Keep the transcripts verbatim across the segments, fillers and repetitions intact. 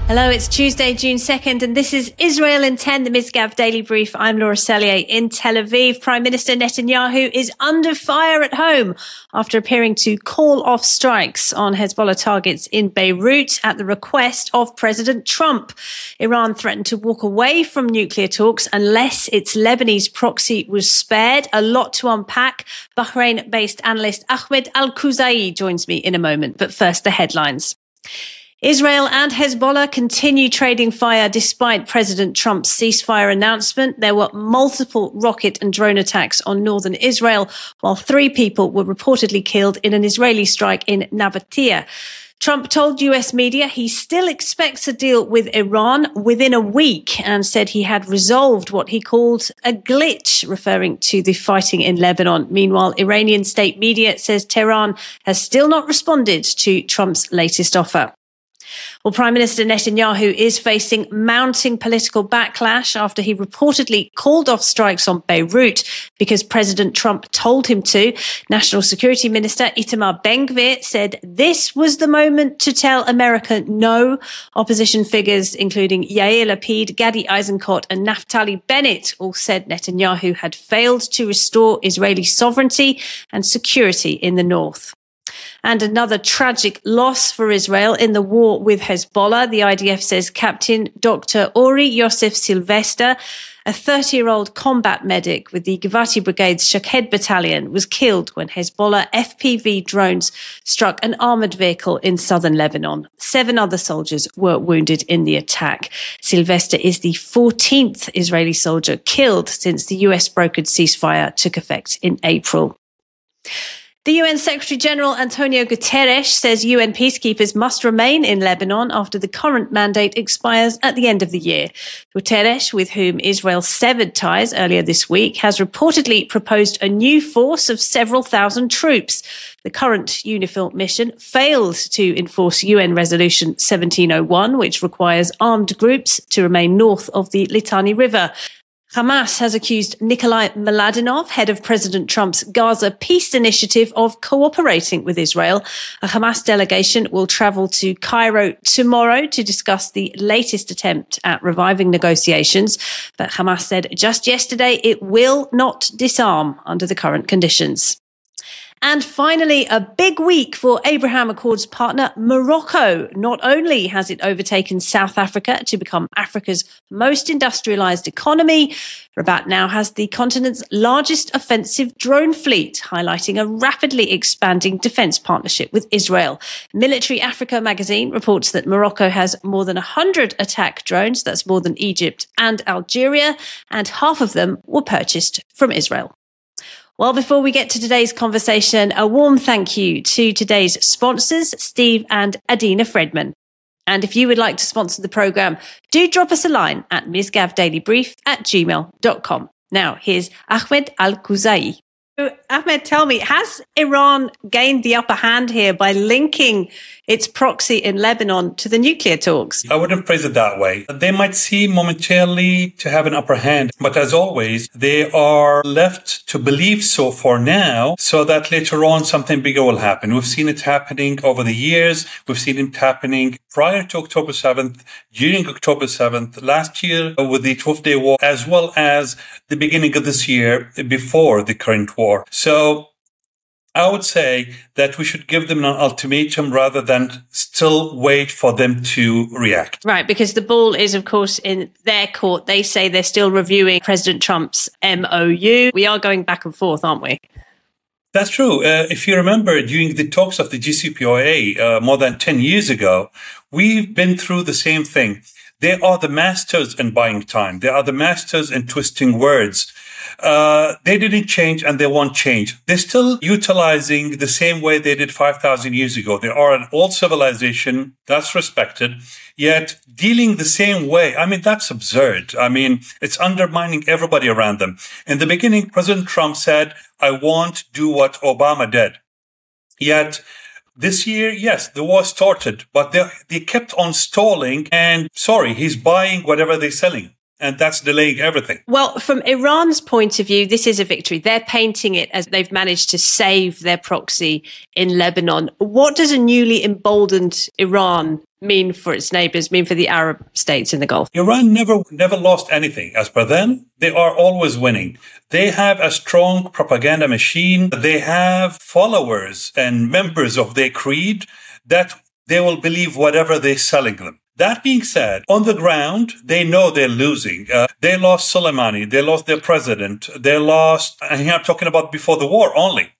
Hello, it's Tuesday, June second, and this is Israel in ten, the Misgav Daily Brief. I'm Laura Sellier in Tel Aviv. Prime Minister Netanyahu is under fire at home after appearing to call off strikes on Hezbollah targets in Beirut at the request of President Trump. Iran threatened to walk away from nuclear talks unless its Lebanese proxy was spared. A lot to unpack. Bahrain-based analyst Ahmed Al-Khuzai joins me in a moment, but first the headlines. Israel and Hezbollah continue trading fire despite President Trump's ceasefire announcement. There were multiple rocket and drone attacks on northern Israel, while three people were reportedly killed in an Israeli strike in Navatia. Trump told U S media he still expects a deal with Iran within a week and said he had resolved what he called a glitch, referring to the fighting in Lebanon. Meanwhile, Iranian state media says Tehran has still not responded to Trump's latest offer. Well, Prime Minister Netanyahu is facing mounting political backlash after he reportedly called off strikes on Beirut because President Trump told him to. National Security Minister Itamar Ben-Gvir said this was the moment to tell America no. Opposition figures, including Yair Lapid, Gadi Eisenkot and Naftali Bennett, all said Netanyahu had failed to restore Israeli sovereignty and security in the north. And another tragic loss for Israel in the war with Hezbollah. The I D F says Captain Doctor Ori Yosef Sylvester, a thirty-year-old combat medic with the Givati Brigade's Shaked Battalion, was killed when Hezbollah F P V drones struck an armoured vehicle in southern Lebanon. Seven other soldiers were wounded in the attack. Sylvester is the fourteenth Israeli soldier killed since the U S brokered ceasefire took effect in April. The U N Secretary-General Antonio Guterres says U N peacekeepers must remain in Lebanon after the current mandate expires at the end of the year. Guterres, with whom Israel severed ties earlier this week, has reportedly proposed a new force of several thousand troops. The current UNIFIL mission failed to enforce U N Resolution seventeen oh one, which requires armed groups to remain north of the Litani River. Hamas has accused Nikolai Mladenov, head of President Trump's Gaza peace initiative, of cooperating with Israel. A Hamas delegation will travel to Cairo tomorrow to discuss the latest attempt at reviving negotiations. But Hamas said just yesterday it will not disarm under the current conditions. And finally, a big week for Abraham Accords partner Morocco. Not only has it overtaken South Africa to become Africa's most industrialized economy, Rabat now has the continent's largest offensive drone fleet, highlighting a rapidly expanding defense partnership with Israel. Military Africa magazine reports that Morocco has more than one hundred attack drones, that's more than Egypt and Algeria, and half of them were purchased from Israel. Well, before we get to today's conversation, a warm thank you to today's sponsors, Steve and Adina Fredman. And if you would like to sponsor the programme, do drop us a line at misgavdailybrief at gmail dot com. Now, here's Ahmed Al-Khuzai. So, Ahmed, tell me, has Iran gained the upper hand here by linking its proxy in Lebanon to the nuclear talks? I wouldn't phrase it that way. They might seem momentarily to have an upper hand, but as always, they are left to believe so for now, so that later on something bigger will happen. We've seen it happening over the years. We've seen it happening prior to October seventh, during October seventh, last year with the twelfth-day war, as well as the beginning of this year before the current war. So I would say that we should give them an ultimatum rather than still wait for them to react. Right, because the ball is, of course, in their court. They say they're still reviewing President Trump's M O U. We are going back and forth, aren't we? That's true. Uh, if you remember, during the talks of the J C P O A uh, more than ten years ago, we've been through the same thing. They are the masters in buying time. They are the masters in twisting words. Uh, they didn't change and they won't change. They're still utilizing the same way they did five thousand years ago. They are an old civilization that's respected, yet dealing the same way. I mean, that's absurd. I mean, it's undermining everybody around them. In the beginning, President Trump said, I won't do what Obama did. Yet this year, yes, the war started, but they, they kept on stalling and sorry, he's buying whatever they're selling. And that's delaying everything. Well, from Iran's point of view, this is a victory. They're painting it as they've managed to save their proxy in Lebanon. What does a newly emboldened Iran mean for its neighbors, mean for the Arab states in the Gulf? Iran never, never lost anything. As per them, they are always winning. They have a strong propaganda machine. They have followers and members of their creed that they will believe whatever they're selling them. That being said, on the ground, they know they're losing. Uh, they lost Soleimani. They lost their president. They lost, and here I'm talking about before the war only.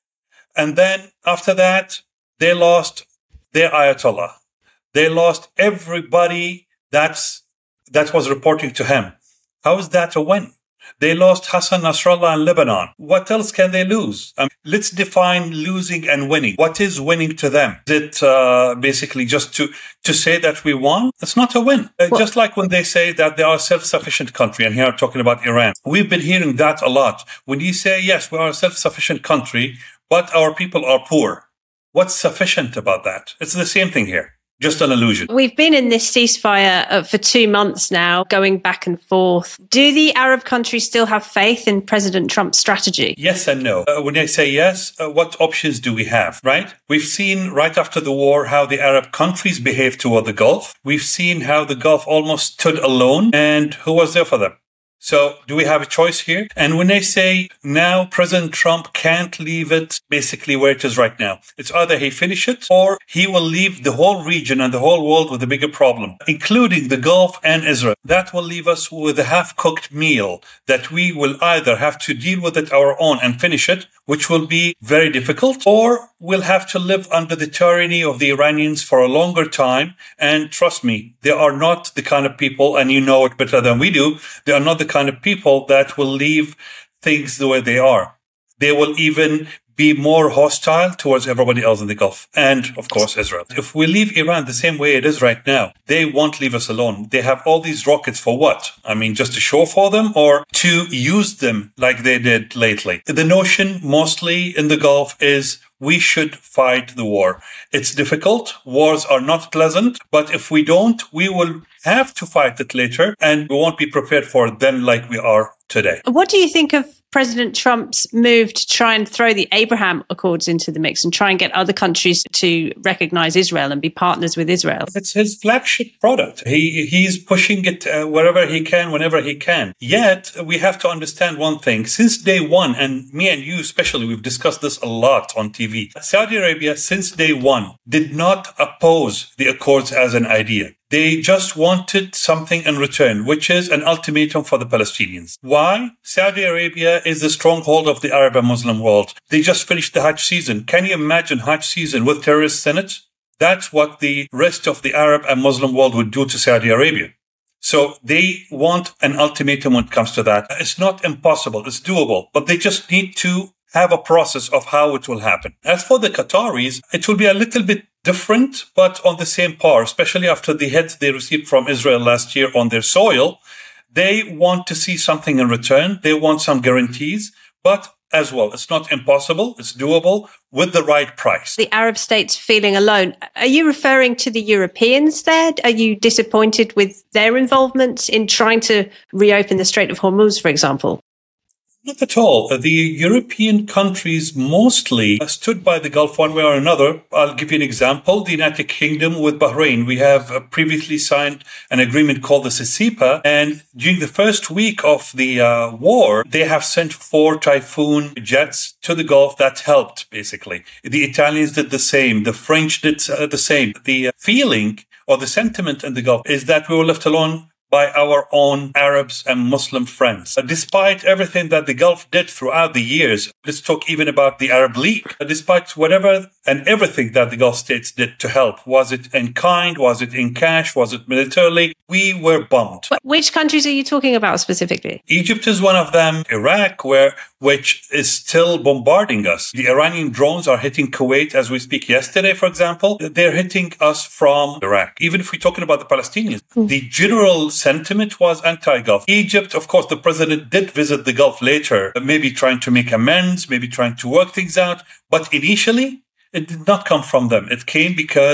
And then after that, they lost their Ayatollah. They lost everybody that's, that was reporting to him. How is that a win? They lost Hassan Nasrallah in Lebanon. What else can they lose? Um, let's define losing and winning. What is winning to them? Is it uh, basically just to, to say that we won? It's not a win. Uh, well, just like when they say that they are a self-sufficient country, and here I'm talking about Iran. We've been hearing that a lot. When you say, yes, we are a self-sufficient country, but our people are poor. What's sufficient about that? It's the same thing here. Just an illusion. We've been in this ceasefire uh, for two months now, going back and forth. Do the Arab countries still have faith in President Trump's strategy? Yes and no. Uh, when I say yes, uh, what options do we have, right? We've seen right after the war how the Arab countries behaved toward the Gulf. We've seen how the Gulf almost stood alone, and who was there for them? So do we have a choice here? And when they say now President Trump can't leave it basically where it is right now, it's either he finish it or he will leave the whole region and the whole world with a bigger problem, including the Gulf and Israel. That will leave us with a half-cooked meal that we will either have to deal with it our own and finish it, which will be very difficult, or we'll have to live under the tyranny of the Iranians for a longer time. And trust me, they are not the kind of people, and you know it better than we do, they are not the kind of people that will leave things the way they are. They will even be more hostile towards everybody else in the Gulf and, of course, Israel. If we leave Iran the same way it is right now, they won't leave us alone. They have all these rockets for what? I mean, just to show for them or to use them like they did lately? The notion mostly in the Gulf is we should fight the war. It's difficult. Wars are not pleasant. But if we don't, we will have to fight it later and we won't be prepared for it then like we are today. What do you think of President Trump's move to try and throw the Abraham Accords into the mix and try and get other countries to recognize Israel and be partners with Israel? It's his flagship product. He He's pushing it uh, wherever he can, whenever he can. Yet, we have to understand one thing. Since day one, and me and you especially, we've discussed this a lot on T V, Saudi Arabia, since day one, did not oppose the Accords as an idea. They just wanted something in return, which is an ultimatum for the Palestinians. Why? Saudi Arabia is the stronghold of the Arab and Muslim world. They just finished the Hajj season. Can you imagine Hajj season with terrorists in it? That's what the rest of the Arab and Muslim world would do to Saudi Arabia. So they want an ultimatum when it comes to that. It's not impossible. It's doable, but they just need to have a process of how it will happen. As for the Qataris, it will be a little bit different, but on the same par, especially after the hits they received from Israel last year on their soil. They want to see something in return. They want some guarantees, but as well, it's not impossible. It's doable with the right price. The Arab states feeling alone. Are you referring to the Europeans there? Are you disappointed with their involvement in trying to reopen the Strait of Hormuz, for example? Not at all. The European countries mostly stood by the Gulf one way or another. I'll give you an example. The United Kingdom with Bahrain. We have previously signed an agreement called the CECIPA. And during the first week of the uh, war, they have sent four Typhoon jets to the Gulf that helped, basically. The Italians did the same. The French did uh, the same. The feeling or the sentiment in the Gulf is that we were left alone by our own Arabs and Muslim friends. Despite everything that the Gulf did throughout the years, let's talk even about the Arab League. Despite whatever and everything that the Gulf states did to help, was it in kind, was it in cash, was it militarily, we were bummed. Which countries are you talking about specifically? Egypt is one of them. Iraq, where which is still bombarding us. The Iranian drones are hitting Kuwait as we speak. Yesterday, for example, they're hitting us from Iraq. Even if we're talking about the Palestinians, mm. the general sentiment was anti-Gulf. Egypt, of course, the president did visit the Gulf later, maybe trying to make amends, maybe trying to work things out. But initially, it did not come from them. It came because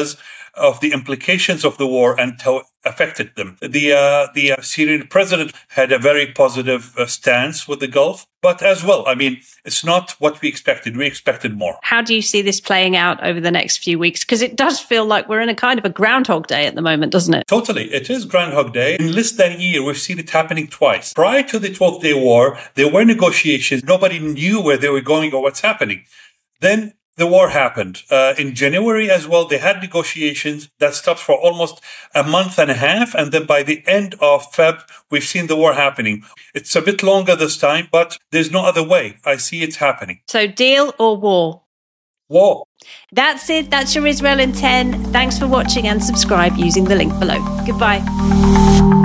of the implications of the war and how it affected them. The uh, the uh, Syrian president had a very positive uh, stance with the Gulf, but as well, I mean, it's not what we expected. We expected more. How do you see this playing out over the next few weeks? Because it does feel like we're in a kind of a Groundhog Day at the moment, doesn't it? Totally. It is Groundhog Day. In less than a year, we've seen it happening twice. Prior to the twelfth Day War, there were negotiations. Nobody knew where they were going or what's happening. Then the war happened. Uh, in January as well, they had negotiations that stopped for almost a month and a half. And then by the end of February, we've seen the war happening. It's a bit longer this time, but there's no other way. I see it happening. So deal or war? War. That's it. That's your Israel in ten. Thanks for watching and subscribe using the link below. Goodbye.